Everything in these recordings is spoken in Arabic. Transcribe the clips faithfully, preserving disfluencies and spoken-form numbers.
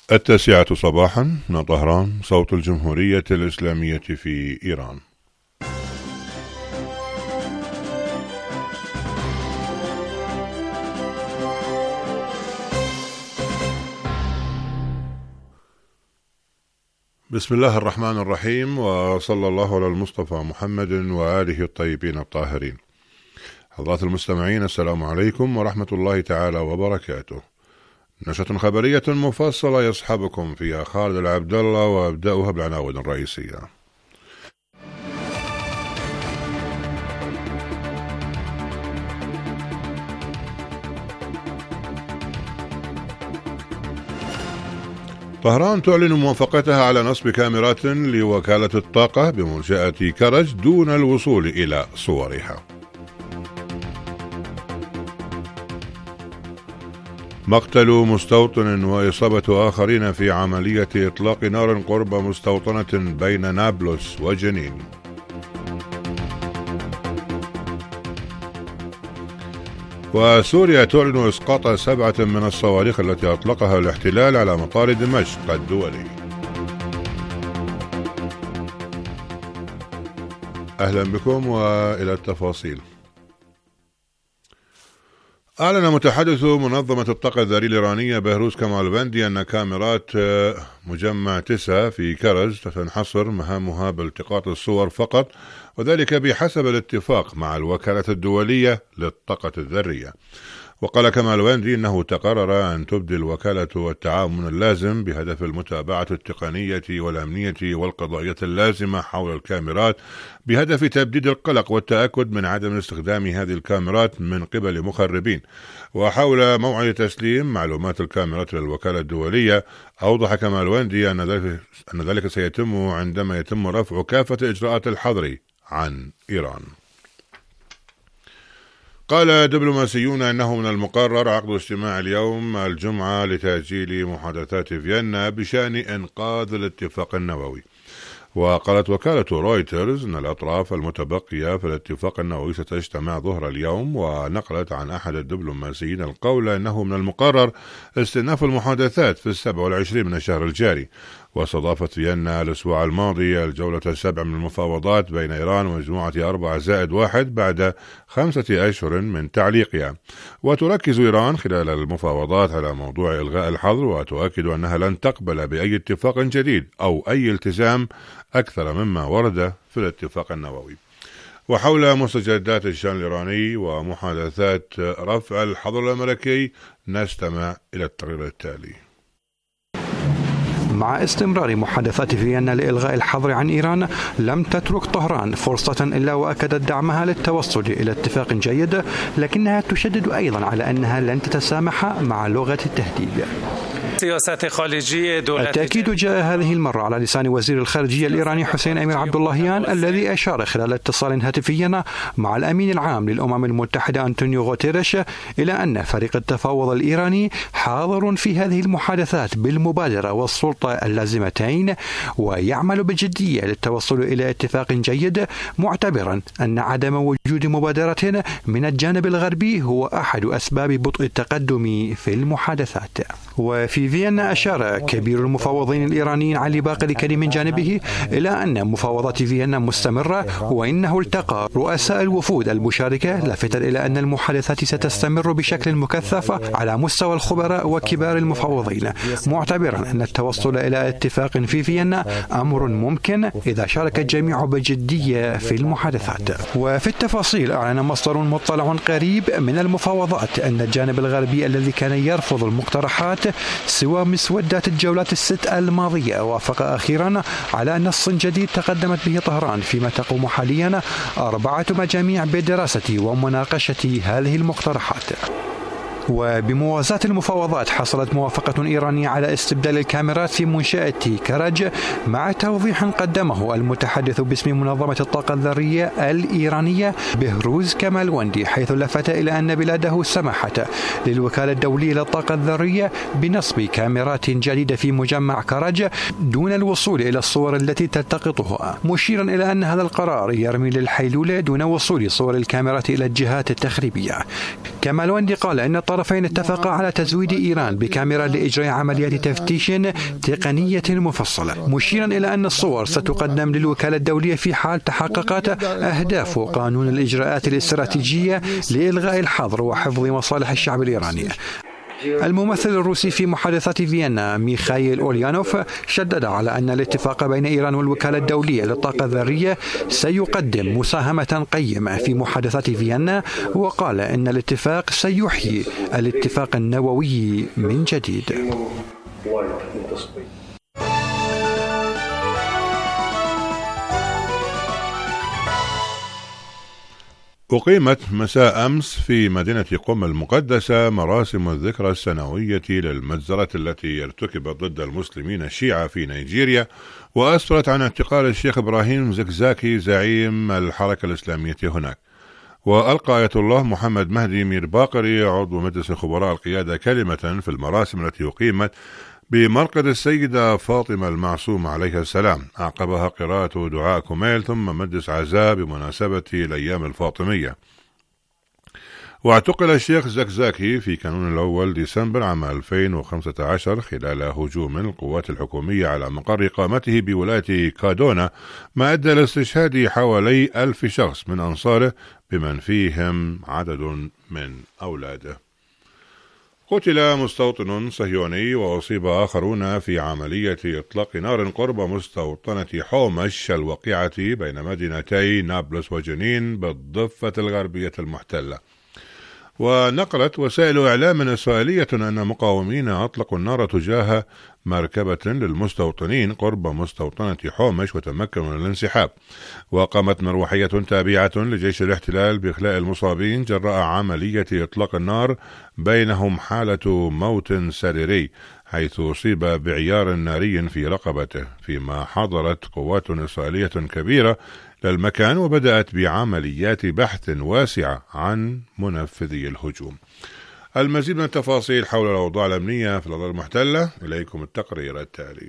التاسعة صباحا من طهران، صوت الجمهورية الإسلامية في إيران. بسم الله الرحمن الرحيم، وصلى الله على المصطفى محمد وآله الطيبين الطاهرين. حضرات المستمعين، السلام عليكم ورحمة الله تعالى وبركاته. نشرة خبرية مفصلة يصحبكم فيها خالد العبد الله، وأبدأها بالعناوين الرئيسية. طهران تعلن موافقتها على نصب كاميرات لوكالة الطاقة بمنشأة كرج دون الوصول إلى صورها. مقتل مستوطن وإصابة آخرين في عملية إطلاق نار قرب مستوطنة بين نابلس وجنين. وسوريا تعلن إسقاط سبعة من الصواريخ التي أطلقها الاحتلال على مطار دمشق الدولي. أهلا بكم وإلى التفاصيل. أعلن متحدث منظمة الطاقة الذرية الإيرانية بهروز كمالفندي أن كاميرات مجمع تسعة في كرج تنحصر مهامها بالتقاط الصور فقط، وذلك بحسب الاتفاق مع الوكالة الدولية للطاقة الذرية. وقال كمالفندي إنه تقرر أن تبدي الوكالة التعاون اللازم بهدف المتابعة التقنية والأمنية والقضائية اللازمة حول الكاميرات، بهدف تبديد القلق والتأكد من عدم استخدام هذه الكاميرات من قبل مخربين. وحول موعد تسليم معلومات الكاميرات للوكالة الدولية، أوضح كمالفندي أن ذلك, أن ذلك سيتم عندما يتم رفع كافة إجراءات الحظر عن إيران. قال دبلوماسيون أنه من المقرر عقد اجتماع اليوم الجمعة لتأجيل محادثات فيينا بشأن إنقاذ الاتفاق النووي. وقالت وكالة رويترز أن الأطراف المتبقية في الاتفاق النووي ستجتمع ظهر اليوم، ونقلت عن أحد الدبلوماسيين القول أنه من المقرر استئناف المحادثات في السابع والعشرين من الشهر الجاري. واستضافت فيينا الأسبوع الماضي الجولة السابعة من المفاوضات بين إيران ومجموعة أربعة زائد واحد بعد خمسة أشهر من تعليقها. وتركز إيران خلال المفاوضات على موضوع إلغاء الحظر، وتؤكد أنها لن تقبل بأي اتفاق جديد أو أي التزام أكثر مما ورد في الاتفاق النووي. وحول مستجدات الشأن الإيراني ومحادثات رفع الحظر الأمريكي نستمع إلى التقرير التالي. مع استمرار محادثات فيينا لإلغاء الحظر عن إيران، لم تترك طهران فرصة إلا وأكدت دعمها للتوصل إلى اتفاق جيد، لكنها تشدد أيضا على أنها لن تتسامح مع لغة التهديد. التأكيد جاء هذه المرة على لسان وزير الخارجية الإيراني حسين أمير عبد اللهيان، الذي أشار خلال اتصال هاتفي مع الأمين العام للأمم المتحدة أنطونيو غوتيريش إلى أن فريق التفاوض الإيراني حاضر في هذه المحادثات بالمبادرة والسلطة اللازمتين، ويعمل بجدية للتوصل إلى اتفاق جيد، معتبرا أن عدم وجود مبادرة من الجانب الغربي هو أحد أسباب بطء التقدم في المحادثات. وفي فيينا أشار كبير المفاوضين الإيرانيين علي باقر من جانبه إلى أن مفاوضات فيينا مستمرة، وإنه التقى رؤساء الوفود المشاركة، لافتا إلى أن المحادثات ستستمر بشكل مكثف على مستوى الخبراء وكبار المفاوضين، معتبرا أن التوصل إلى اتفاق في فيينا أمر ممكن إذا شارك الجميع بجدية في المحادثات. وفي التفاصيل، أعلن مصدر مطلع قريب من المفاوضات أن الجانب الغربي الذي كان يرفض المقترحات سوى مسودات الجولات الست الماضية، وافق أخيرا على نص جديد تقدمت به طهران، فيما تقوم حاليا أربعة مجاميع بدراسة ومناقشة هذه المقترحات. وبموازاة المفاوضات، حصلت موافقة إيرانية على استبدال الكاميرات في منشأة كرج، مع توضيح قدمه المتحدث باسم منظمة الطاقة الذرية الإيرانية بهروز كمالفندي، حيث لفت إلى أن بلاده سمحت للوكالة الدولية للطاقة الذرية بنصب كاميرات جديدة في مجمع كرج دون الوصول إلى الصور التي تلتقطها، مشيرا إلى أن هذا القرار يرمي للحيلولة دون وصول صور الكاميرات إلى الجهات التخريبية. كمالفندي قال إن الطرفين اتفقا على تزويد إيران بكاميرا لإجراء عمليات تفتيش تقنية مفصلة، مشيرا إلى أن الصور ستقدم للوكالة الدولية في حال تحققت أهداف قانون الإجراءات الاستراتيجية لإلغاء الحظر وحفظ مصالح الشعب الإيراني. الممثل الروسي في محادثات فيينا ميخائيل أوليانوف شدد على أن الاتفاق بين إيران والوكالة الدولية للطاقة الذرية سيقدم مساهمة قيمة في محادثات فيينا، وقال إن الاتفاق سيحيي الاتفاق النووي من جديد. أقيمت مساء أمس في مدينة قم المقدسة مراسم الذكرى السنوية للمجزرة التي ارتكبت ضد المسلمين الشيعة في نيجيريا، وأسفرت عن اعتقال الشيخ إبراهيم زكزاكي زعيم الحركة الإسلامية هناك. وألقى آية الله محمد مهدي مير باقري عضو مجلس خبراء القيادة كلمة في المراسم التي أقيمت بمرقد السيدة فاطمة المعصومة عليها السلام، أعقبها قراءة دعاء كميل ثم مجلس عزاء بمناسبة الأيام الفاطمية. واعتقل الشيخ زكزاكي في كانون الأول ديسمبر عام ألفين وخمسة عشر خلال هجوم القوات الحكومية على مقر إقامته بولاية كادونا، ما أدى إلى استشهاد حوالي ألف شخص من أنصاره بمن فيهم عدد من أولاده. قتل مستوطن صهيوني وأصيب آخرون في عملية إطلاق نار قرب مستوطنة حومش الواقعة بين مدينتي نابلس وجنين بالضفة الغربية المحتلة. ونقلت وسائل إعلام إسرائيلية أن مقاومين أطلقوا النار تجاه مركبة للمستوطنين قرب مستوطنة حومش وتمكنوا من الانسحاب. وقامت مروحية تابعة لجيش الاحتلال بإخلاء المصابين جراء عملية إطلاق النار، بينهم حالة موت سريري حيث أصيب بعيار ناري في رقبته، فيما حضرت قوات إسرائيلية كبيرة للمكان وبدأت بعمليات بحث واسعة عن منفذي الهجوم. المزيد من التفاصيل حول الأوضاع الأمنية في الأراضي المحتلة، إليكم التقرير التالي.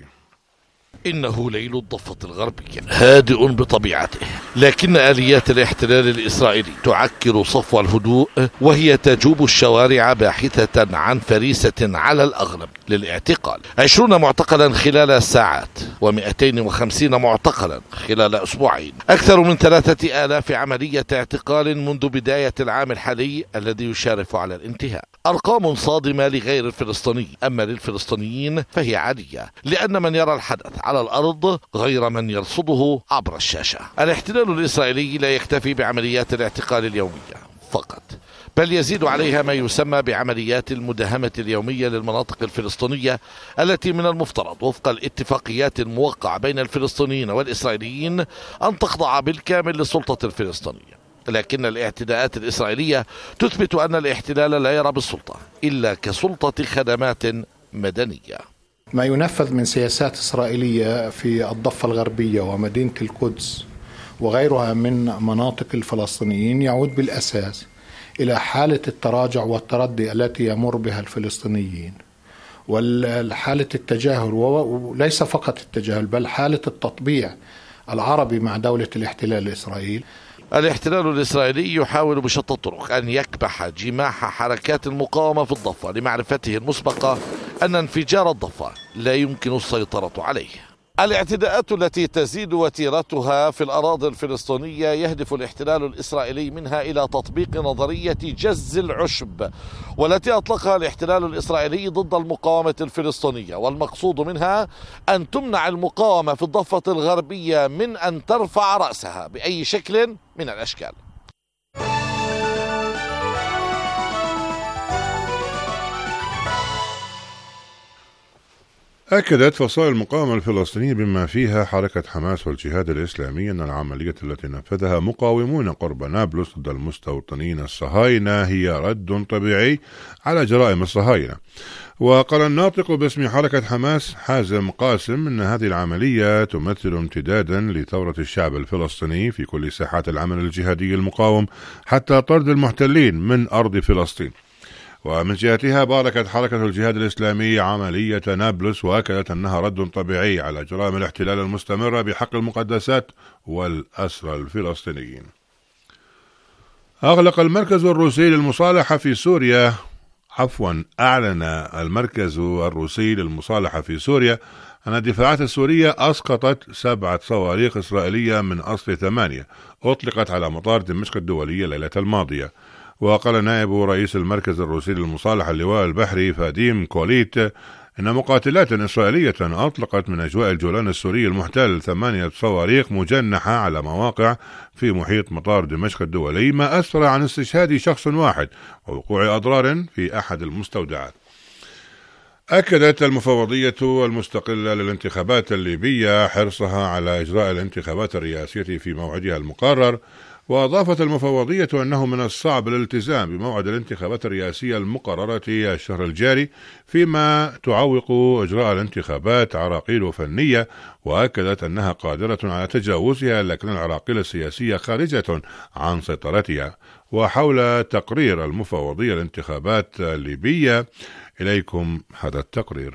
إنه ليل الضفة الغربية هادئ بطبيعته، لكن آليات الاحتلال الإسرائيلي تعكر صفو الهدوء، وهي تجوب الشوارع باحثة عن فريسة على الأغلب للاعتقال. عشرون معتقلا خلال ساعات ومئتين وخمسين معتقلا خلال أسبوعين، أكثر من ثلاثة آلاف عملية اعتقال منذ بداية العام الحالي الذي يشارف على الانتهاء. أرقام صادمة لغير الفلسطيني، أما للفلسطينيين فهي عادية، لأن من يرى الحدث على الأرض غير من يرصده عبر الشاشة. الاحتلال الإسرائيلي لا يكتفي بعمليات الاعتقال اليومية فقط، بل يزيد عليها ما يسمى بعمليات المداهمة اليومية للمناطق الفلسطينية، التي من المفترض وفق الاتفاقيات الموقعة بين الفلسطينيين والإسرائيليين أن تخضع بالكامل للسلطة الفلسطينية. لكن الاعتداءات الإسرائيلية تثبت أن الاحتلال لا يرى بالسلطة إلا كسلطة خدمات مدنية. ما ينفذ من سياسات إسرائيلية في الضفة الغربية ومدينة القدس وغيرها من مناطق الفلسطينيين يعود بالأساس إلى حالة التراجع والتردي التي يمر بها الفلسطينيين، والحالة التجاهل، وليس فقط التجاهل بل حالة التطبيع العربي مع دولة الاحتلال الإسرائيلي. الاحتلال الإسرائيلي يحاول بشتى الطرق أن يكبح جماح حركات المقاومة في الضفة، لمعرفته المسبقة أن انفجار الضفة لا يمكن السيطرة عليه. الاعتداءات التي تزيد وتيرتها في الأراضي الفلسطينية يهدف الاحتلال الإسرائيلي منها إلى تطبيق نظرية جز العشب، والتي أطلقها الاحتلال الإسرائيلي ضد المقاومة الفلسطينية، والمقصود منها أن تمنع المقاومة في الضفة الغربية من أن ترفع رأسها بأي شكل من الأشكال. أكدت فصائل المقاومة الفلسطينية بما فيها حركة حماس والجهاد الإسلامي أن العملية التي نفذها مقاومون قرب نابلس ضد المستوطنين الصهاينة هي رد طبيعي على جرائم الصهاينة. وقال الناطق باسم حركة حماس حازم قاسم أن هذه العملية تمثل امتدادا لثورة الشعب الفلسطيني في كل ساحات العمل الجهادي المقاوم حتى طرد المحتلين من أرض فلسطين. ومن جهتها باركت حركة الجهاد الإسلامي عملية نابلس، وأكدت أنها رد طبيعي على جرائم الاحتلال المستمرة بحق المقدسات والأسرى الفلسطينيين. أغلق المركز الروسي للمصالحة في سوريا عفوا أعلن المركز الروسي للمصالحة في سوريا أن الدفاعات السورية أسقطت سبعة صواريخ إسرائيلية من أصل ثمانية أطلقت على مطار دمشق الدولي الليلة الماضية. وقال نائب رئيس المركز الروسي للمصالحة اللواء البحري فاديم كوليت إن مقاتلات إسرائيلية أطلقت من أجواء الجولان السوري المحتل ثمانية صواريخ مجنحة على مواقع في محيط مطار دمشق الدولي، ما أسفر عن استشهاد شخص واحد ووقوع أضرار في أحد المستودعات. أكدت المفوضية المستقلة للانتخابات الليبية حرصها على إجراء الانتخابات الرئاسية في موعدها المقرر، وأضافت المفوضية أنه من الصعب الالتزام بموعد الانتخابات الرئاسية المقررة الشهر الجاري، فيما تعوق إجراء الانتخابات عراقيل فنية، وأكدت أنها قادرة على تجاوزها، لكن العراقيل السياسية خارجة عن سيطرتها. وحول تقرير المفوضية الانتخابات الليبية إليكم هذا التقرير.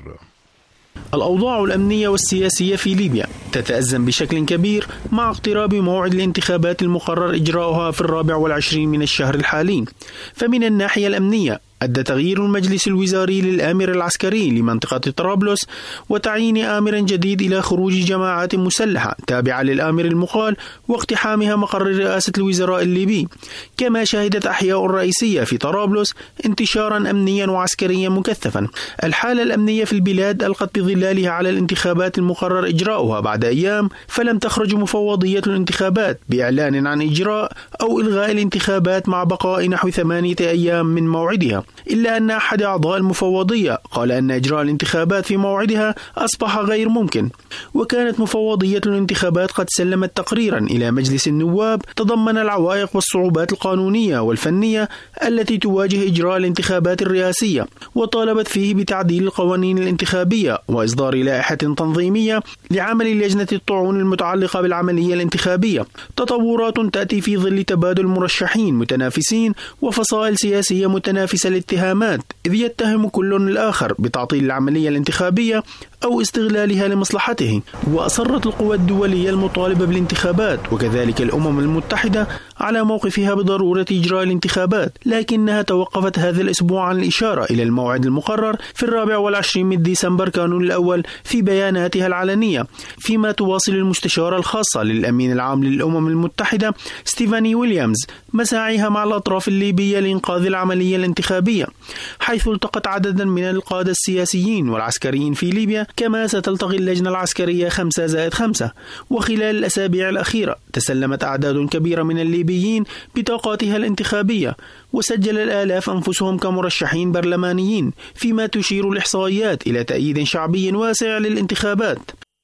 الأوضاع الأمنية والسياسية في ليبيا تتأزم بشكل كبير مع اقتراب موعد الانتخابات المقرر إجراؤها في الرابع والعشرين من الشهر الحالي. فمن الناحية الأمنية أدى تغيير المجلس الوزاري للآمر العسكري لمنطقة طرابلس وتعيين آمر جديد إلى خروج جماعات مسلحة تابعة للآمر المقال واقتحامها مقر رئاسة الوزراء الليبي. كما شهدت أحياء الرئيسية في طرابلس انتشارا أمنيا وعسكريا مكثفا. الحالة الأمنية في البلاد ألقت بظلالها على الانتخابات المقرر إجراؤها بعد أيام، فلم تخرج مفوضية الانتخابات بإعلان عن إجراء أو إلغاء الانتخابات مع بقاء نحو ثمانية أيام من موعدها، إلا أن أحد أعضاء المفوضية قال أن إجراء الانتخابات في موعدها أصبح غير ممكن. وكانت مفوضية الانتخابات قد سلمت تقريرا إلى مجلس النواب تضمن العوائق والصعوبات القانونية والفنية التي تواجه إجراء الانتخابات الرئاسية، وطالبت فيه بتعديل القوانين الانتخابية وإصدار لائحة تنظيمية لعمل لجنة الطعون المتعلقة بالعملية الانتخابية. تطورات تأتي في ظل تبادل مرشحين متنافسين وفصائل سياسية متنافسة الاتهامات، إذ يتهم كل الآخر بتعطيل العملية الانتخابية أو استغلالها لمصلحته. وأصرت القوى الدولية المطالبة بالانتخابات وكذلك الأمم المتحدة على موقفها بضرورة إجراء الانتخابات، لكنها توقفت هذا الأسبوع عن الإشارة إلى الموعد المقرر في الرابع والعشرين من ديسمبر كانون الأول في بياناتها العلنية، فيما تواصل المستشارة الخاصة للأمين العام للأمم المتحدة ستيفاني ويليامز مساعيها مع الأطراف الليبية لإنقاذ العملية الانتخابية، حيث التقت عددا من القادة السياسيين والعسكريين في ليبيا، كما ستلتقي اللجنة العسكرية خمسة زائد خمسة. وخلال الأسابيع الأخيرة تسلمت أعداد كبيرة من الليبيين بطاقاتها الانتخابية، وسجل الآلاف أنفسهم كمرشحين برلمانيين، فيما تشير الإحصائيات إلى تأييد شعبي واسع للانتخابات.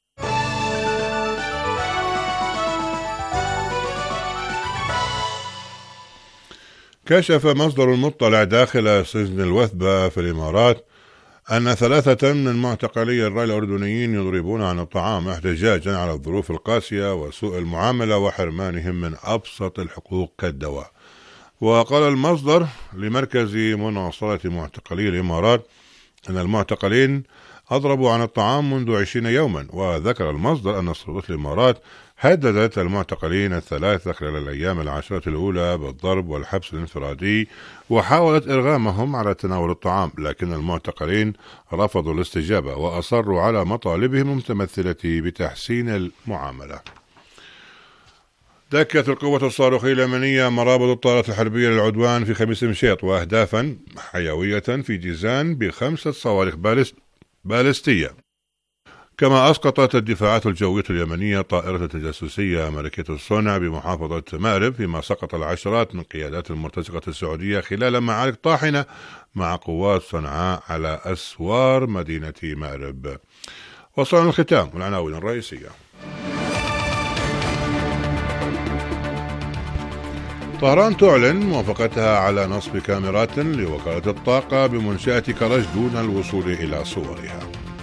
كشف مصدر مطلع داخل سجن الوثبة في الإمارات أن ثلاثة من معتقلي الرأي الأردنيين يضربون عن الطعام احتجاجا على الظروف القاسية وسوء المعاملة وحرمانهم من أبسط الحقوق كالدواء. وقال المصدر لمركز مناصرة معتقلي الإمارات أن المعتقلين أضربوا عن الطعام منذ عشرين يوما. وذكر المصدر أن سلطات الإمارات هددت المعتقلين الثلاثة خلال الأيام العشرة الأولى بالضرب والحبس الانفرادي، وحاولت إرغامهم على تناول الطعام، لكن المعتقلين رفضوا الاستجابة وأصروا على مطالبهم المتمثلة بتحسين المعاملة. دكت القوة الصاروخية اليمنية مرابط الطائرات الحربية للعدوان في خميس مشيط وأهدافا حيوية في جيزان بخمسة صواريخ باليستية. كما أسقطت الدفاعات الجوية اليمنية طائرة تجسسية أمريكية الصنع بمحافظة مأرب، فيما سقط العشرات من قيادات المرتزقة السعودية خلال معارك طاحنة مع قوات صنعاء على أسوار مدينة مأرب. وصلنا الختام والعناوين الرئيسية. طهران تعلن موافقتها على نصب كاميرات لوكالة الطاقة بمنشأة كرج دون الوصول إلى صورها.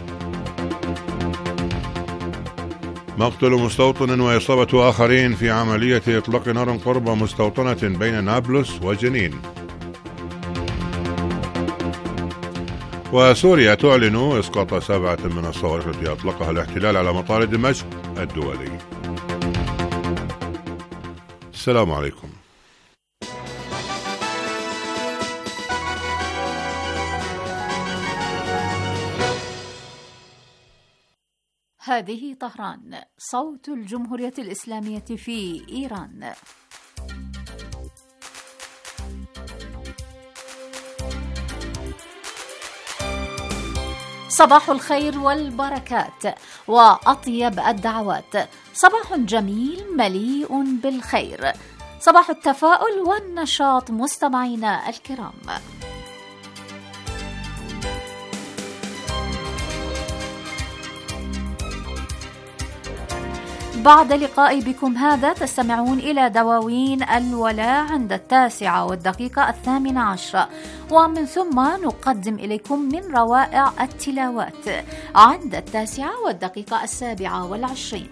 مقتل مستوطن وإصابة آخرين في عملية إطلاق نار قرب مستوطنة بين نابلس وجنين. وسوريا تعلن إسقاط سبعة من الصواريخ التي أطلقها الاحتلال على مطار دمشق الدولي. السلام عليكم. هذه طهران، صوت الجمهورية الإسلامية في إيران. صباح الخير والبركات وأطيب الدعوات، صباح جميل مليء بالخير، صباح التفاؤل والنشاط مستمعينا الكرام. بعد لقائي بكم هذا تستمعون إلى دواوين الولاء عند التاسعة والدقيقة الثامنة عشرة، ومن ثم نقدم إليكم من روائع التلاوات عند التاسعة والدقيقة السابعة والعشرين.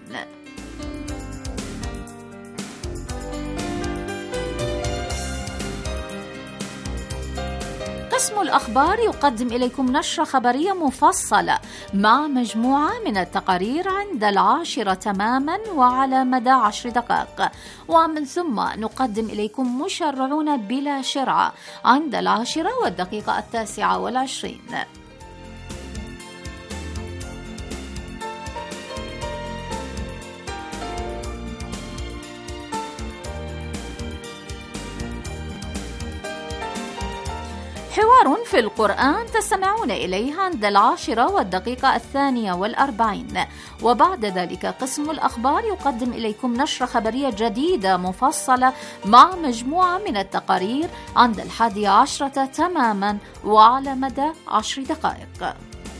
قسم الأخبار يقدم إليكم نشرة خبرية مفصلة مع مجموعة من التقارير عند العاشرة تماما وعلى مدى عشر دقائق، ومن ثم نقدم إليكم مشرعون بلا شرعة عند العاشرة والدقيقة التاسعة والعشرين. حوار في القرآن تستمعون إليه عند العاشرة والدقيقة الثانية والأربعين، وبعد ذلك قسم الأخبار يقدم إليكم نشرة خبرية جديدة مفصلة مع مجموعة من التقارير عند الحادية عشرة تماما وعلى مدى عشر دقائق.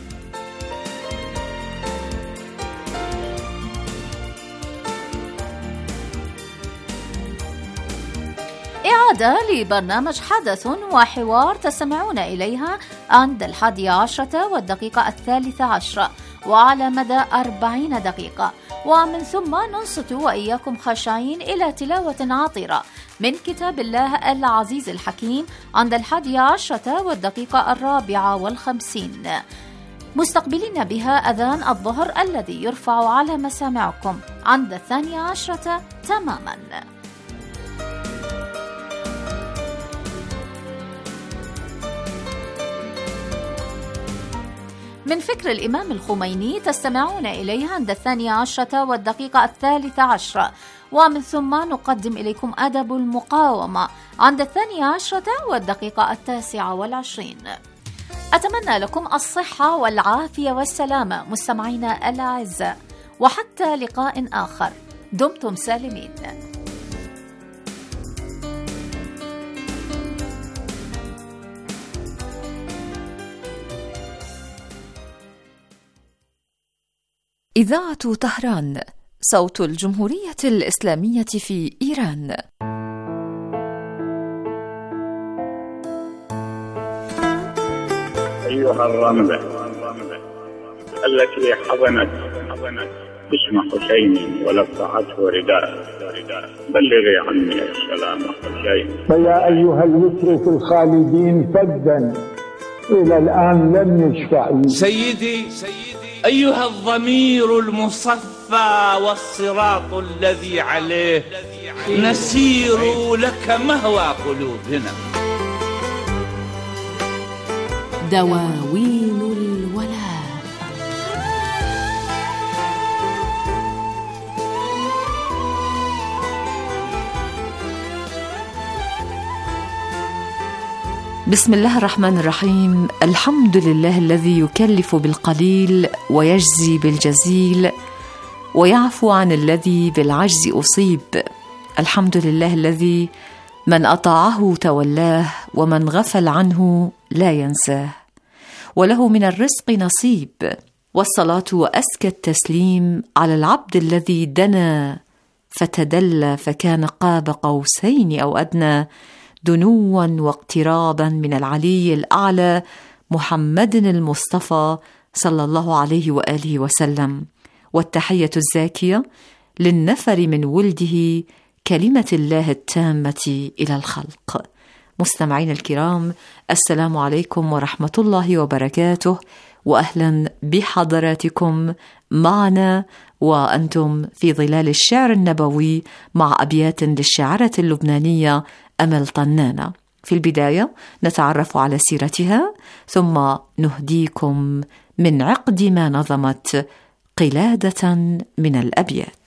إعادة لبرنامج حدث وحوار تستمعون إليها عند الحادية عشرة والدقيقة الثالثة عشرة وعلى مدى أربعين دقيقة، ومن ثم ننصت وإياكم خاشعين إلى تلاوة عطرة من كتاب الله العزيز الحكيم عند الحادية عشرة والدقيقة الرابعة والخمسين، مستقبلين بها أذان الظهر الذي يرفع على مسامعكم عند الثانية عشرة تماما. من فكر الإمام الخميني تستمعون إليها عند الثانية عشرة والدقيقة الثالثة عشرة، ومن ثم نقدم إليكم أدب المقاومة عند الثانية عشرة والدقيقة التاسعة والعشرين. أتمنى لكم الصحة والعافية والسلامة مستمعينا الأعزاء، وحتى لقاء آخر دمتم سالمين. إذاعة طهران، صوت الجمهورية الإسلامية في إيران. أيها الرملة التي حضنت اسم حسين ولفعته رداء، بلغي عني السلام حسين. فيا أيها اليسر في الخالدين فدا إلى الآن لم يشفع. سيدي أيها الضمير المصفى والصراط الذي عليه نسير لك مهوى قلوبنا. دواوين الولاء. بسم الله الرحمن الرحيم. الحمد لله الذي يكلف بالقليل ويجزي بالجزيل ويعفو عن الذي بالعجز أصيب. الحمد لله الذي من أطاعه تولاه ومن غفل عنه لا ينساه، وله من الرزق نصيب. والصلاة وأزكى التسليم على العبد الذي دنا فتدلى فكان قاب قوسين أو أدنى، دنوا واقترابا من العلي الأعلى، محمد المصطفى صلى الله عليه وآله وسلم. والتحية الزاكية للنفر من ولده كلمة الله التامة إلى الخلق. مستمعين الكرام، السلام عليكم ورحمة الله وبركاته، وأهلا بحضراتكم معنا وأنتم في ظلال الشعر النبوي مع أبيات للشاعرة اللبنانية أمل طنانة. في البداية نتعرف على سيرتها، ثم نهديكم من عقد ما نظمت قلادة من الأبيات.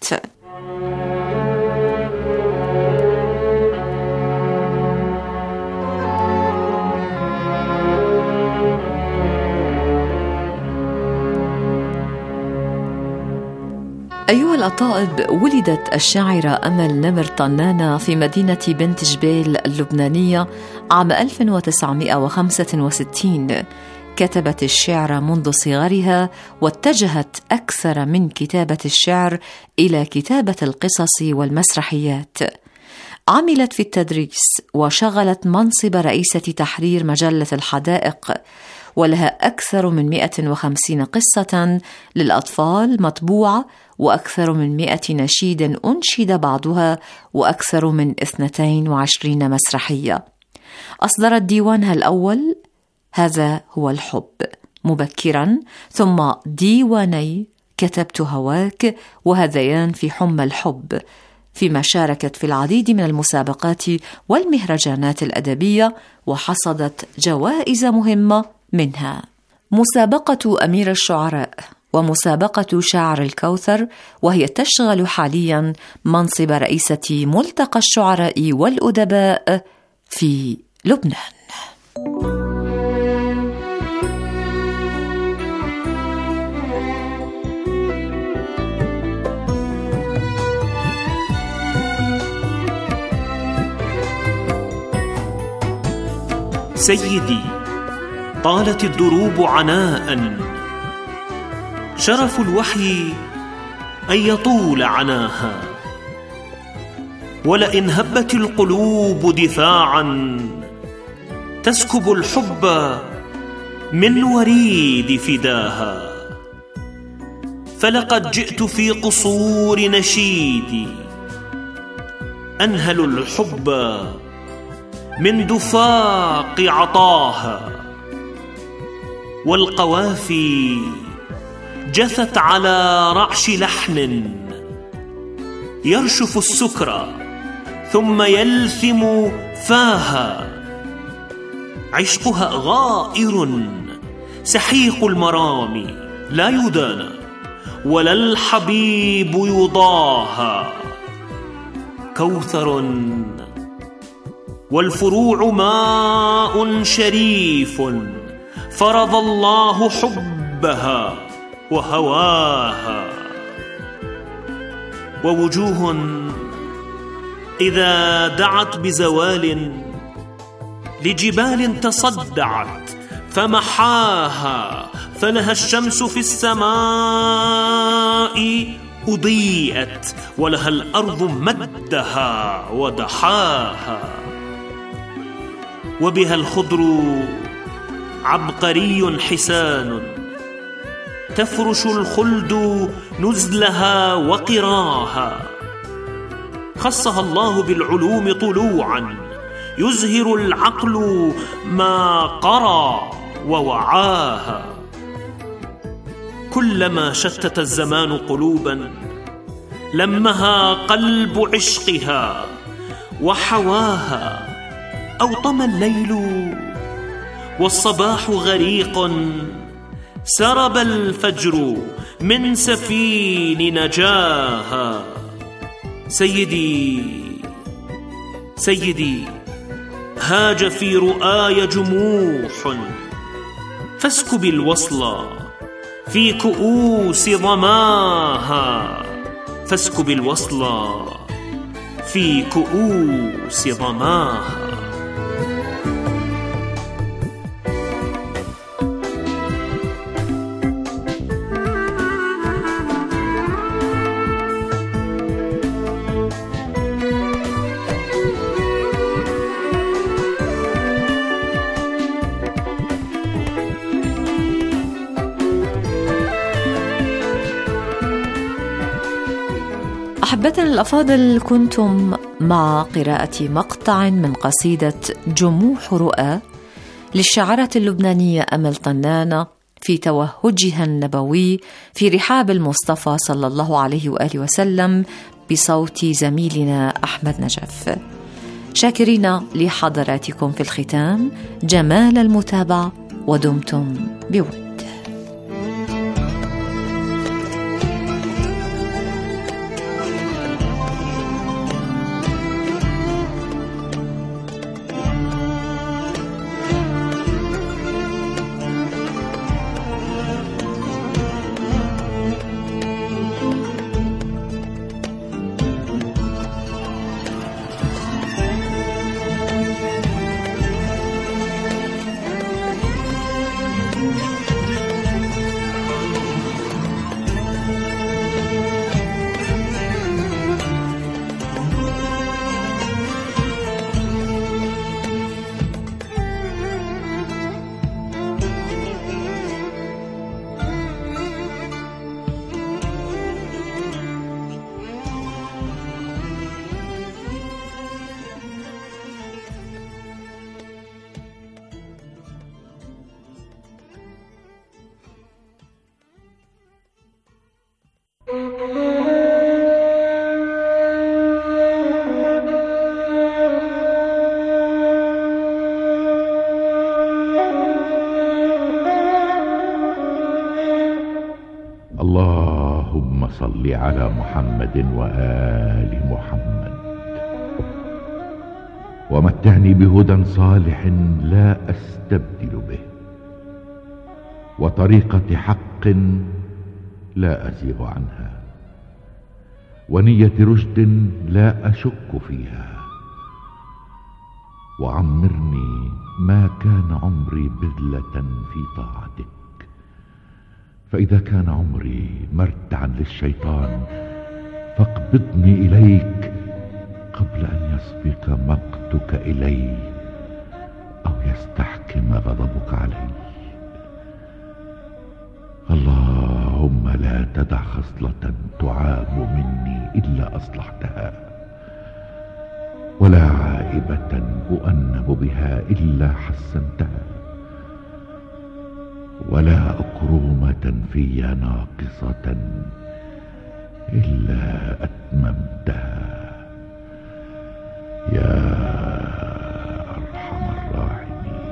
أيها الأطائب، ولدت الشاعرة أمل نمر طنانة في مدينة بنت جبيل اللبنانية عام ألف وتسعمائة وخمسة وستين. كتبت الشعر منذ صغرها، واتجهت أكثر من كتابة الشعر إلى كتابة القصص والمسرحيات. عملت في التدريس، وشغلت منصب رئيسة تحرير مجلة الحدائق، ولها أكثر من مئة وخمسين قصة للأطفال مطبوعة، وأكثر من مئة نشيد أنشد بعضها، وأكثر من اثنتين وعشرين مسرحية. أصدرت ديوانها الأول هذا هو الحب مبكرا، ثم ديواني كتبت هواك وهذيان في حمى الحب، فيما شاركت في العديد من المسابقات والمهرجانات الأدبية، وحصدت جوائز مهمة، منها مسابقة أمير الشعراء، ومسابقة شاعر الكوثر، وهي تشغل حاليا منصب رئيسة ملتقى الشعراء والأدباء في لبنان. سيدي، طالت الدروب عناء، شرف الوحي أن يطول عناها، ولئن هبت القلوب دفاعا تسكب الحب من وريد فداها. فلقد جئت في قصور نشيدي أنهل الحب من دفاق عطاها، والقوافي جثت على رعش لحن يرشف السكر ثم يلثم فاها. عشقها غائر سحيق المرام لا يدانى، ولا الحبيب يضاها. كوثر والفروع ماء شريف، فرض الله حبها وهواها. ووجوه إذا دعت بزوال لجبال تصدعت فمحاها، فلها الشمس في السماء أضيئت، ولها الأرض مدها ودحاها. وبها الخضر عبقري حسان، تفرش الخلد نزلها وقراها. خصها الله بالعلوم طلوعا، يزهر العقل ما قرى ووعاها. كلما شتت الزمان قلوبا لمها قلب عشقها وحواها. أوطم الليل والصباح غريق، سرب الفجر من سفين نجاها. سيدي سيدي، هاج في رؤاي جموح، فاسكب الوصل في كؤوس ظماها. فاسكب الوصل في كؤوس ظماها. أحبتنا الأفاضل، كنتم مع قراءة مقطع من قصيدة جموح رؤى للشاعرة اللبنانية أمل طنانة في توهجها النبوي في رحاب المصطفى صلى الله عليه وآله وسلم بصوت زميلنا أحمد نجف. شاكرين لحضراتكم في الختام جمال المتابعة، ودمتم بود. اللهم صل على محمد وآل محمد، ومتعني بهدى صالح لا أستبدل به، وطريقة حق لا أزيغ عنها، ونية رشد لا أشك فيها، وعمرني ما كان عمري بذلة في طاعتك، فإذا كان عمري مرتعا للشيطان فاقبضني إليك قبل أن يسبق مقتك إلي أو يستحكم غضبك علي. اللهم لا تدع خصلة تعاب مني إلا أصلحتها، ولا عائبة أؤنب بها إلا حسنتها، ولا أكرومة في ناقصة إلا أتممتها، يا أرحم الراحمين.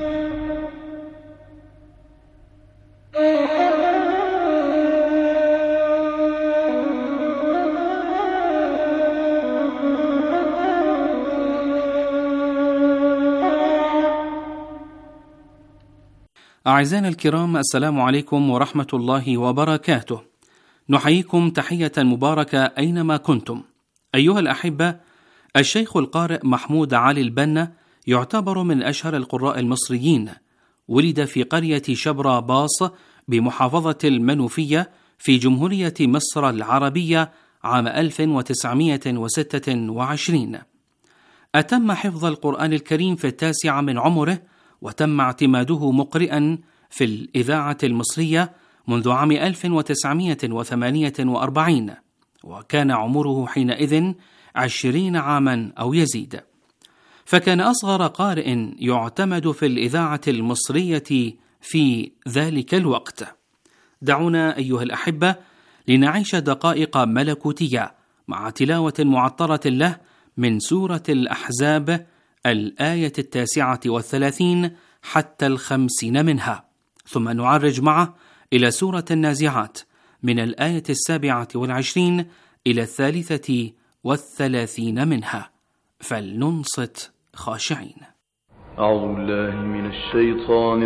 أعزائنا الكرام، السلام عليكم ورحمة الله وبركاته. نحييكم تحية مباركة أينما كنتم. أيها الأحبة، الشيخ القارئ محمود علي البنا يعتبر من أشهر القراء المصريين. ولد في قرية شبرا باص بمحافظة المنوفية في جمهورية مصر العربية عام ألف وتسعمائة وستة وعشرين. أتم حفظ القرآن الكريم في التاسعة من عمره، وتم اعتماده مقرئا في الإذاعة المصرية منذ عام ألف وتسعمائة وثمانية وأربعين، وكان عمره حينئذ عشرين عاما أو يزيد، فكان أصغر قارئ يعتمد في الإذاعة المصرية في ذلك الوقت. دعونا أيها الأحبة لنعيش دقائق ملكوتية مع تلاوة معطرة له من سورة الأحزاب، الآية التاسعة والثلاثين حتى الخمسين منها، ثم نعرج معه إلى سورة النازعات من الآية السابعة والعشرين إلى الثالثة والثلاثين منها، فلننصت خاشعين. أعوذ بالله من الشيطان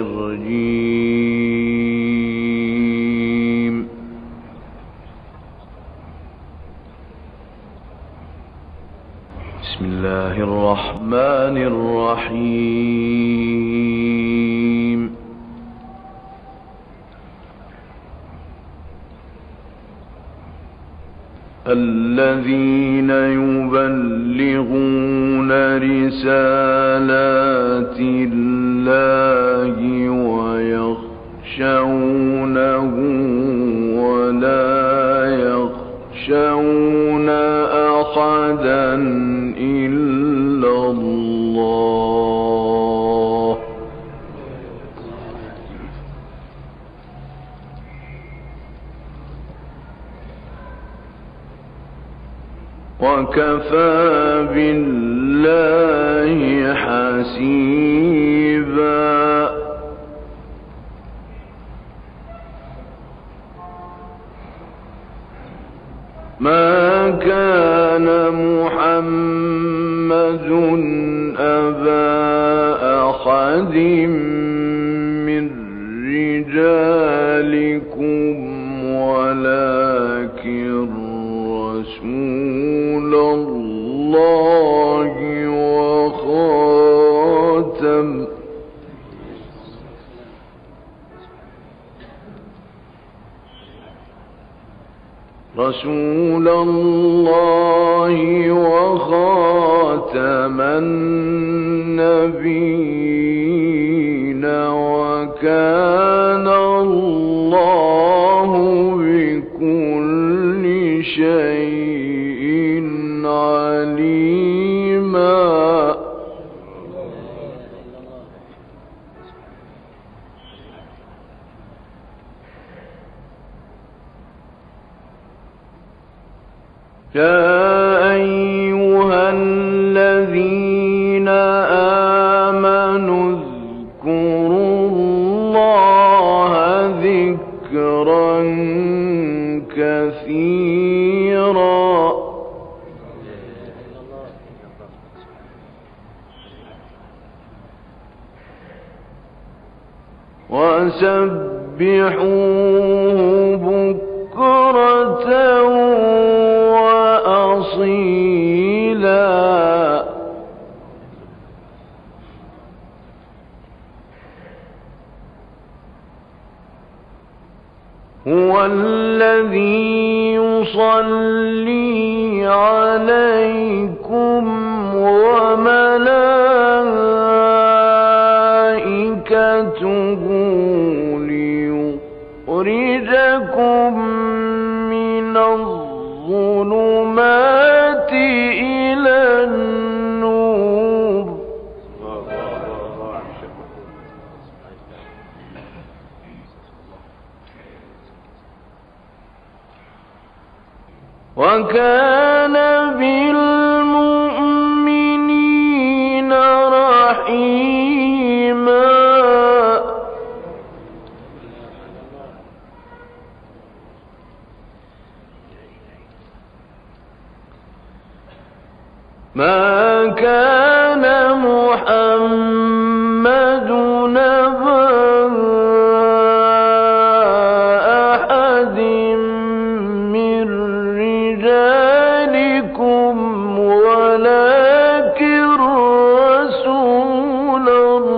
الرجيم. بسم الله الرحمن الرحيم. الذين يبلغون رسالات الله ويخشونه ولا يخشون أحدا إلا الله. وكفى بالله حسيبا. ما كان محمد أبا أحد من رجالكم ولكن رسول الله وخاتم رسول الله وخاتم النبيين، وكان الله بكل شيء عليما. يا أيها الذين آمنوا اذكروا الله ذكرا كثيرا وسبحوه بكرة وأصيلا. هو الذي يصلي عليكم وملائكته ليخرجكم من الظلمات إلى النور. وكان بالمؤمنين رحيما. ما كان محمد نبا أحد من رجالكم ولكن رسول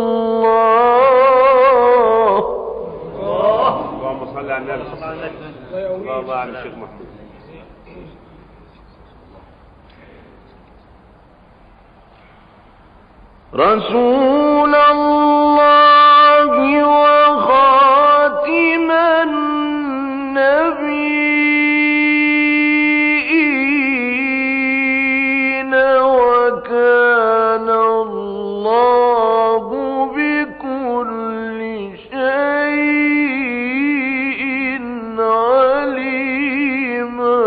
الله. اللهم صل على النبي صلى الله عليه وسلم. رسول الله وخاتم النبيين وكان الله بكل شيء عليما.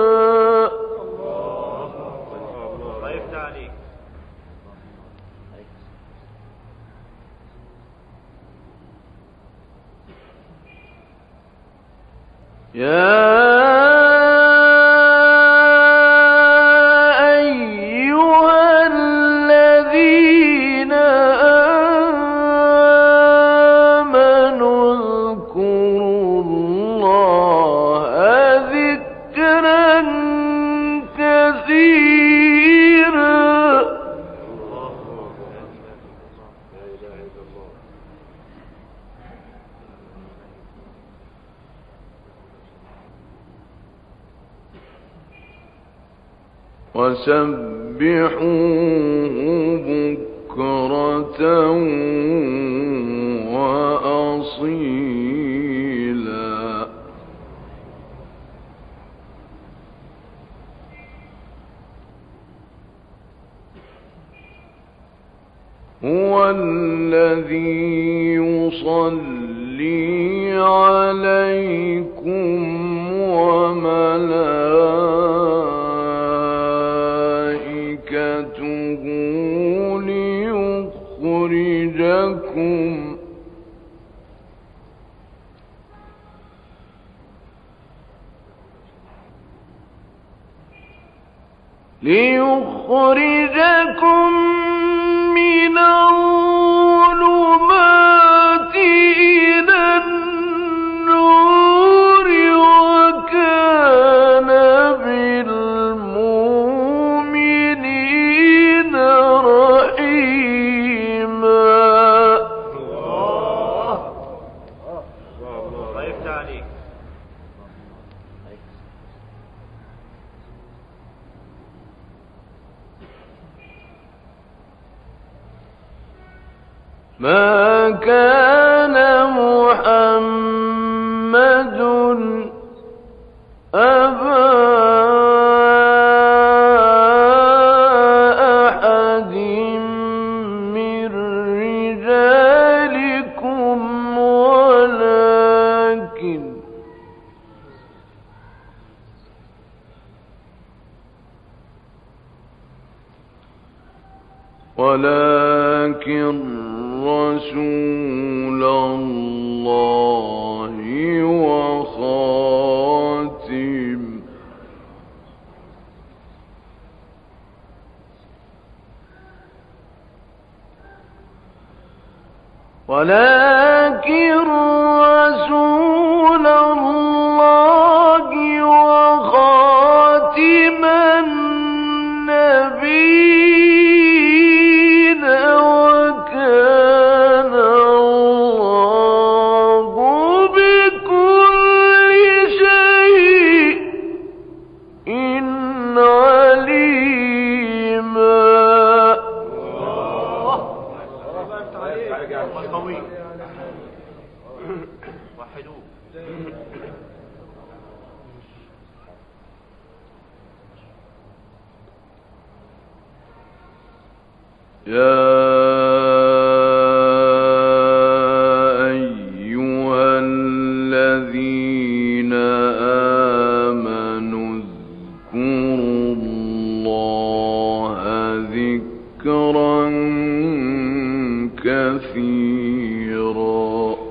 يا أيها الذين آمنوا اذكروا الله ذكرا كثيرا. وسبحوه بكرة وأصيلا. هو الذي يصلي عليكم وملائكته ليخرجكم ليخرجكم من الظلمات إلى النور وكان بالمؤمنين رحيما. الله يفتح عليك. ما كان محمد أبا أحد من رجالكم ولكن ولكن رسول الله وخاتم ولكن رسول الله وخاتم النبيين وكان الله بكل شيء عليما. يا أيها الذين آمنوا اذكروا الله ذكرا كثيرا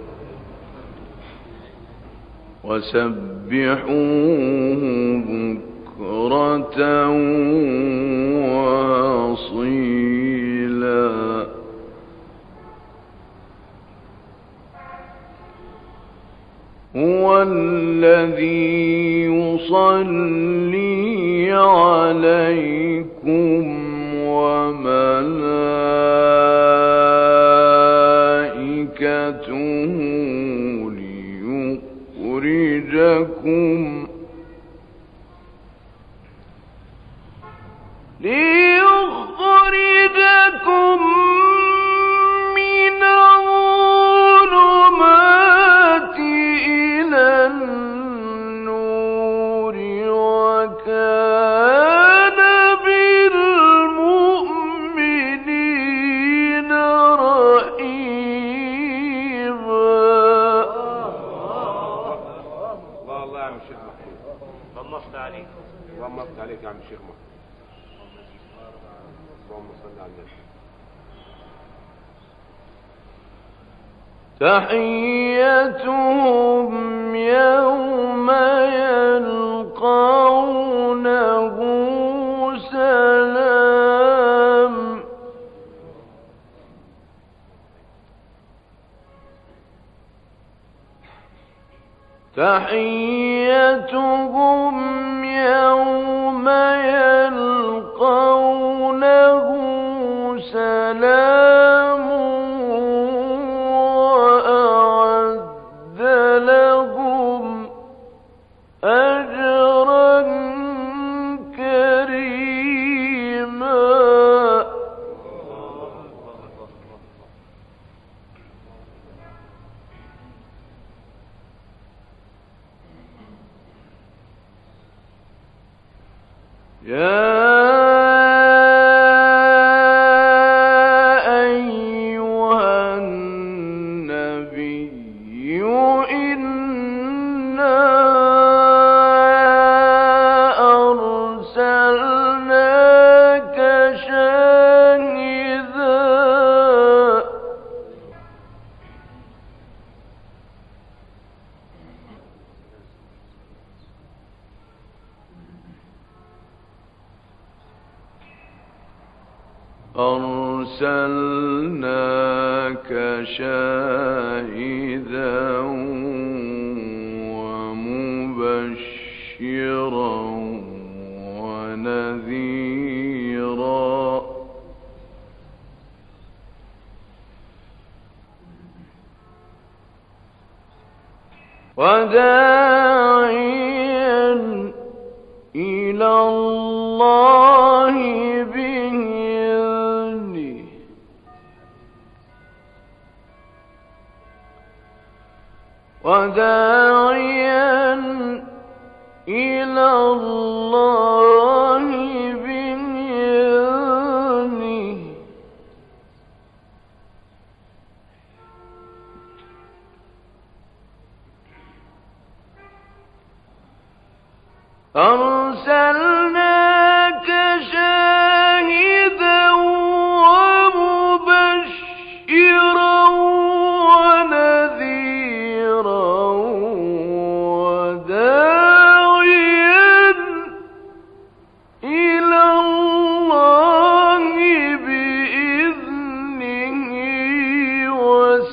وسبحوه بكرة وأصيلا. هو الذي يصلي عليكم وملائكته ليخرجكم ليخرجكم من الظلمات إلى النور وكان بالمؤمنين رحيما. الله الله يا عم الشيخ محمود، غمضت عليك غمضت عليك يا عم الشيخ محمود. اللهم صل على النبي. تحيتهم يوم يلقونه سلام. تحيتهم يوم يلقونه سلام وأعد لهم أجرا كريما. يا أيها النبي إنا أرسلناك شاهدا أرسلناك شاهدا ومبشرا ونذيرا وداعيا إلى الله بإذنه وداعيا إلى الله بإذنه أرسلناك شاهدا ومبشرا ونذيرا وداعيا إلى الله بإذنه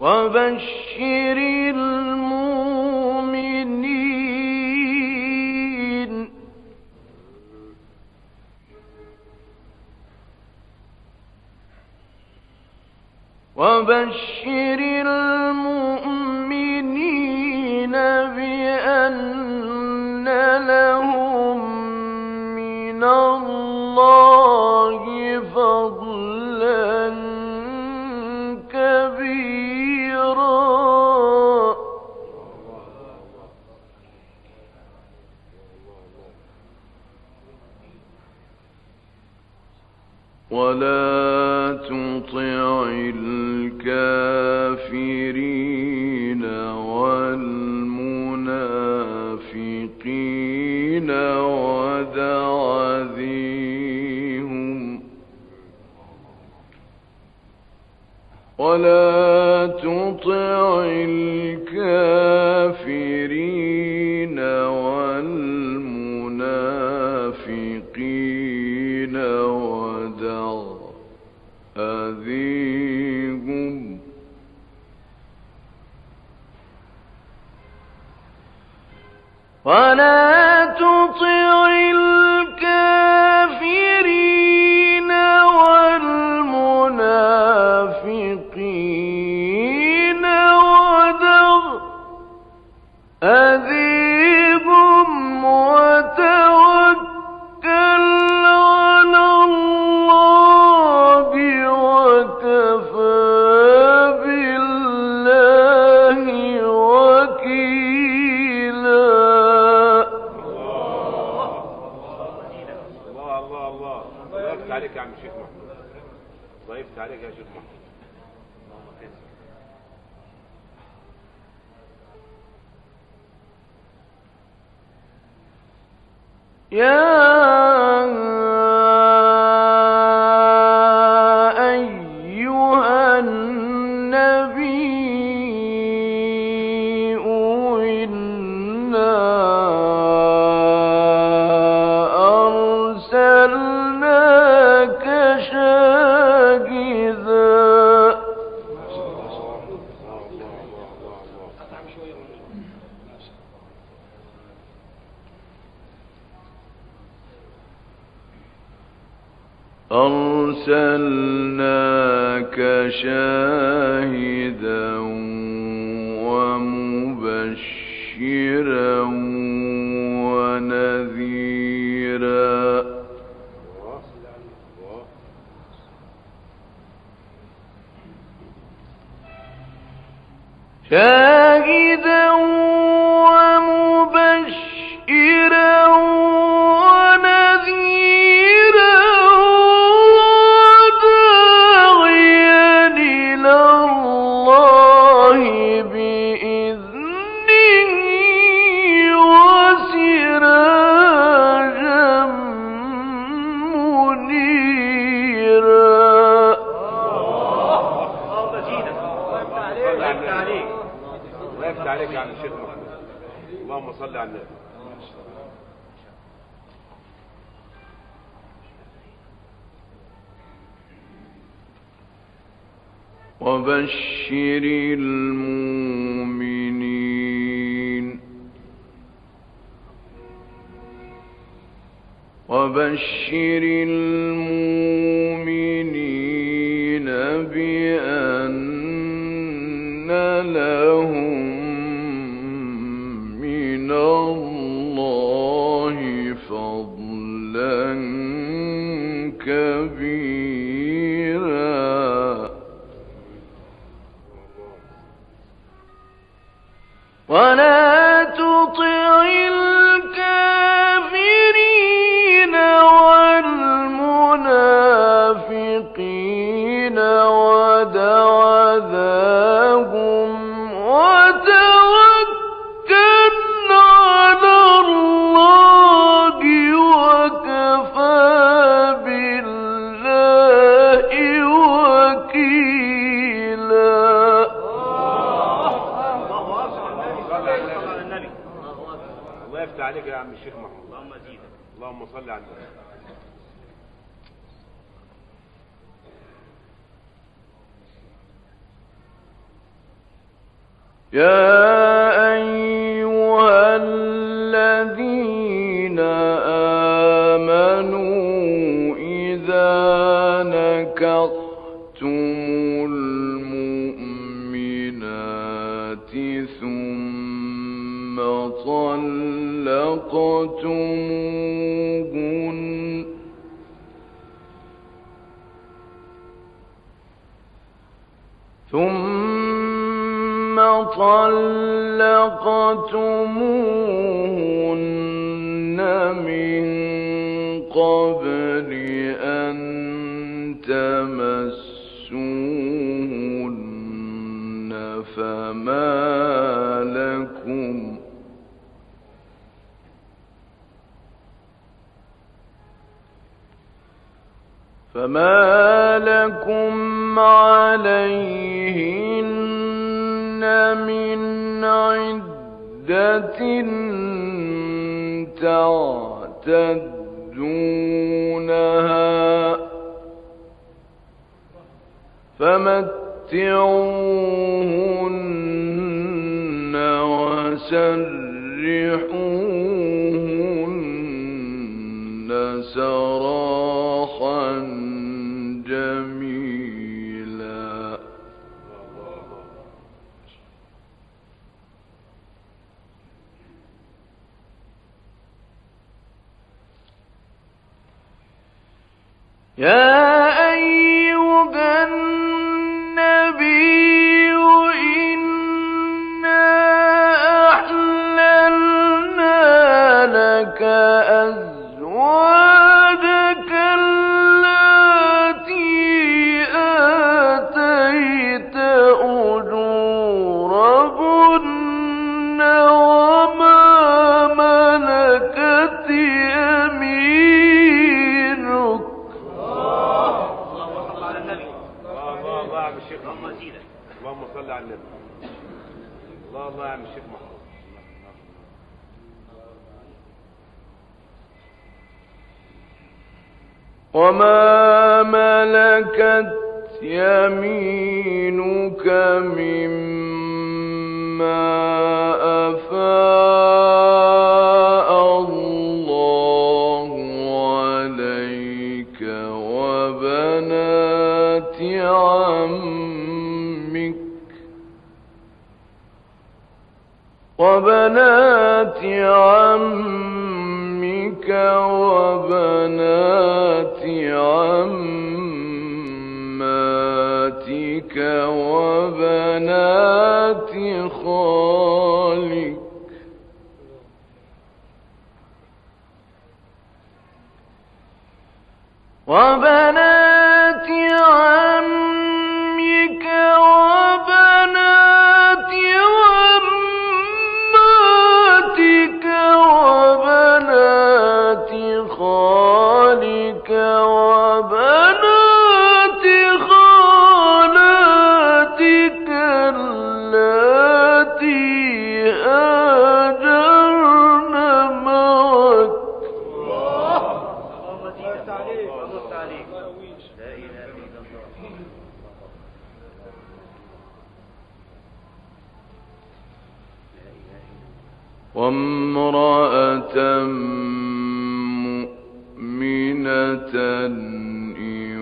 وبشر المؤمنين وبشر المؤمنين بأن لهم من الله فضلا كبيرا ولا تطع الكافرين والمنافقين ودع ذيهم ولا تطع الكافرين والمنافقين ودع أذيهم ولا تطع الكافرين والمنافقين ودع أذيهم وتوكل على الله وكفى بالله وكيلا. الله الله الله الله يفتح عليك يا عم الشيخ محمود. الله يفتح عليك يا شيخ محمود. يا أيها النبي إنا أرسلناك شاهدا أرسلناك شاهدا ومبشرا ونذيرا شاهدا ومبشرا عليك يا عم الشيخ محمود. اللهم صل على النبي. وبشر المؤمنين وبشر المؤمنين بأن لهم من الله فضلا كبيرا ولا تطع الكافرين والمنافقين ودع ذاهم وتوكل على الله وكفى بالله وكيلا. الله يفتح عليك يا عم الشيخ محمود. اللهم زيدك. اللهم صل على النبي. يا أيها الذين آمنوا إذا نكحتم المؤمنات ثم طلقتموهن ثم طلقتموهن من قبل أن تمسوهن فما لكم فما لكم عليهن من عدة تعتدونها فمتعوهن وسرحوهن سراحا جميلا. يا أيها النبي إنا أحللنا لك أزواجك التي آتيت أجورهن وما ملكت يمينك. اللهم صل على النبي. الله الله يا عم الشيخ محمود. وما ملكت يمينك مما أفاء الله عليك وبنات عمك وبنات عمك وبنات عماتك وبنات خالك وبنات عمك وبنات عماتك وبنات خالك وبنات خالاتك اللاتي هاجرن معك. وامرأة مؤمنة إن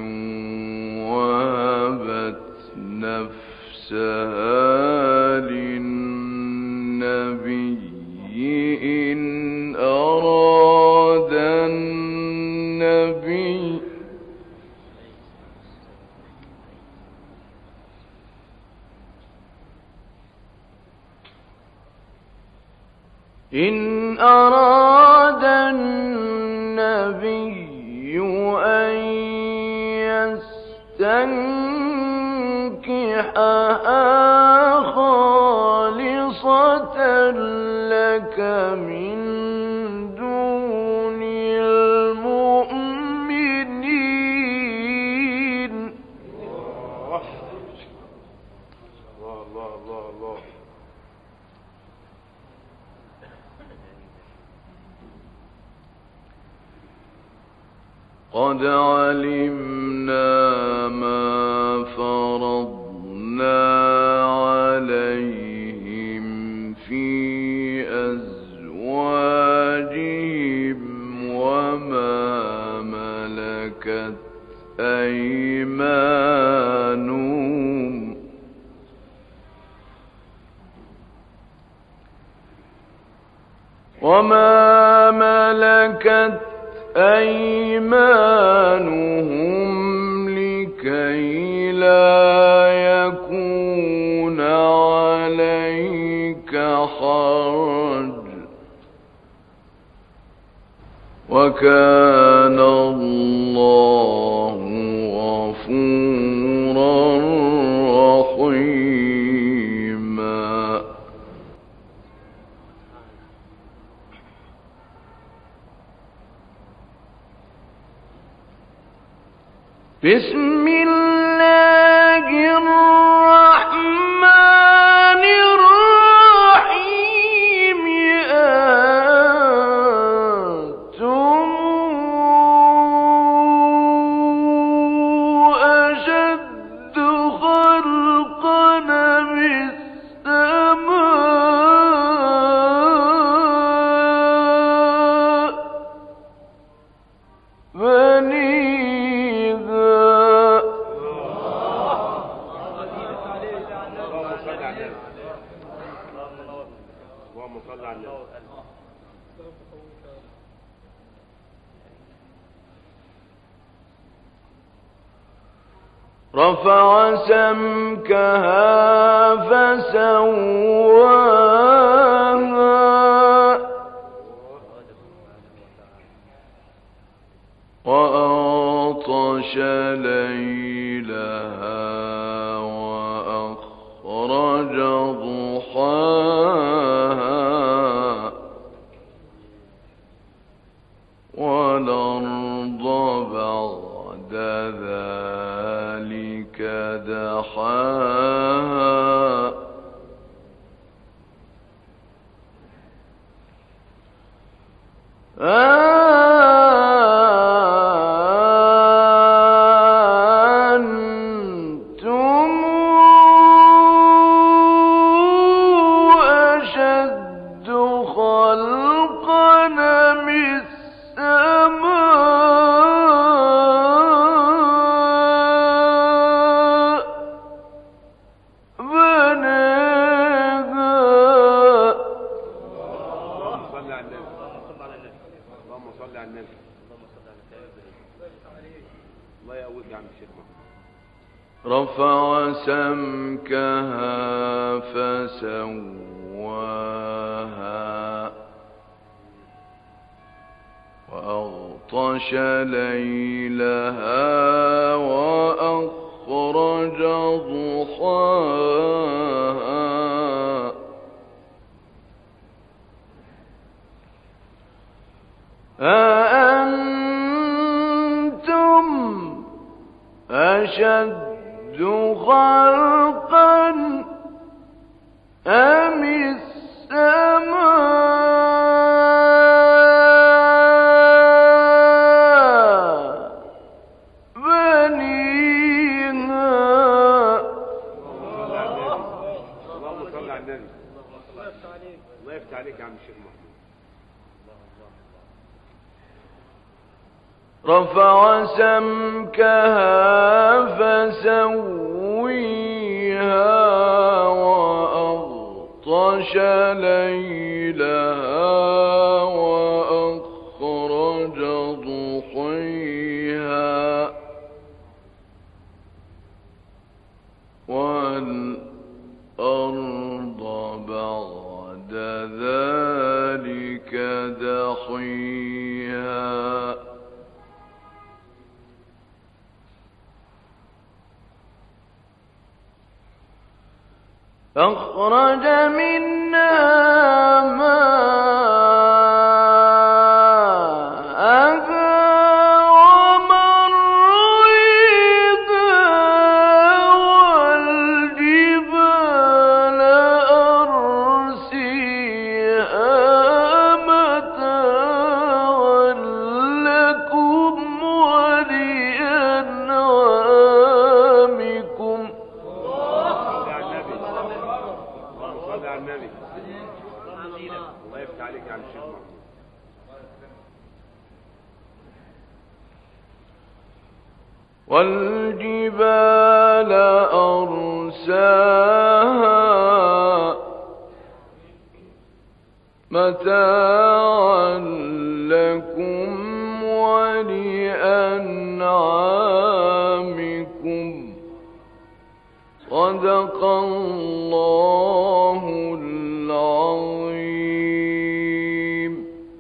وهبت نفسها للنبي إن أراد النبي إن أراد النبي أن يستنكحها خالصة لك من دون المؤمنين. الله الله الله الله. قد علمنا ما فرضنا عليهم ملكت أيمانهم وما ملكت أيمانهم لكي لا يكون عليك حرج وكان الله غفورا رحيما. بسم الله الرحمن الرحيم. أنتم أشد خلقا من السماء بنيها رفع سمكها فسواها وأغطش ليلها وأخرج ضحاها والأرض بعد ذلك دحاها أنتم أشد خلقا من السماء بنيها. اللهم صل على النبي. الله يقويك يا عم الشيخ محمد. رفع سمكها فسواها وأغطش ليلها وأخرج ضحاها أأنتم أشد خلقا أم السماء بنيها. اللهم صل على النبي. الله يفتح عليك يا عم الشيخ محمد. رفع سمكها فسويها وأغطش ليلها وأخرج ضحيها والأرض بعد ذلك دحيها أخرج منها ماءها ومرعاها والجبال أرسيها متاعا لكم ولأنعامكم. صل على النبي. والجبال أرساها متاعا لكم ولأنعامكم صدق الله العظيم.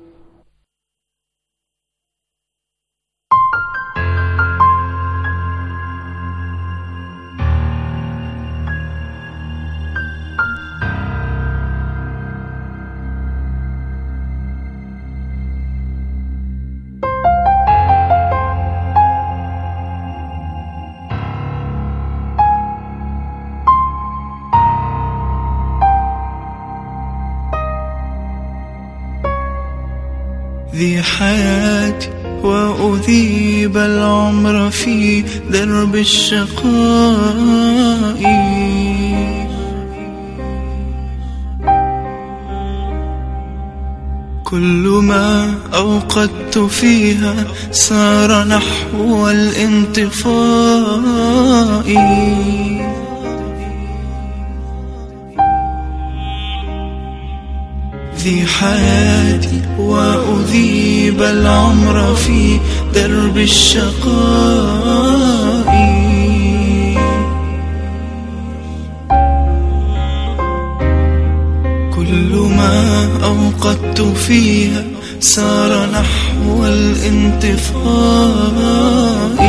ذي حياتي وأذيب العمر في درب الشقاء، كل ما أوقدت فيها سار نحو الانطفاء. ذي حياتي وأذيب العمر في درب الشقاء، كل ما أوقدت فيها سار نحو الانطفاء.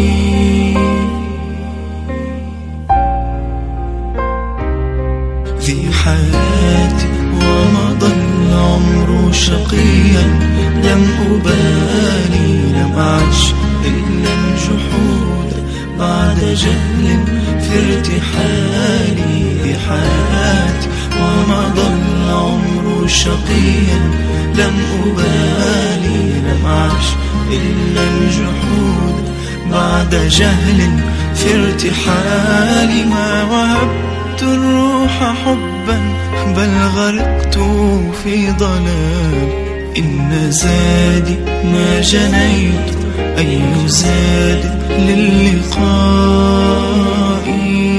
ذي حياتي ومضى العمر شقيا، لم أبالي لم أعش إلا الجحود بعد جهل في ارتحالي. ذي حياتي ومضى العمر شقيا، لم أبالي لم أعش إلا الجحود بعد جهل في ارتحالي. ما وهبت الروح حبا بل غرقت في ضلال، إن زادي ما جنيت أي زاد للقاء.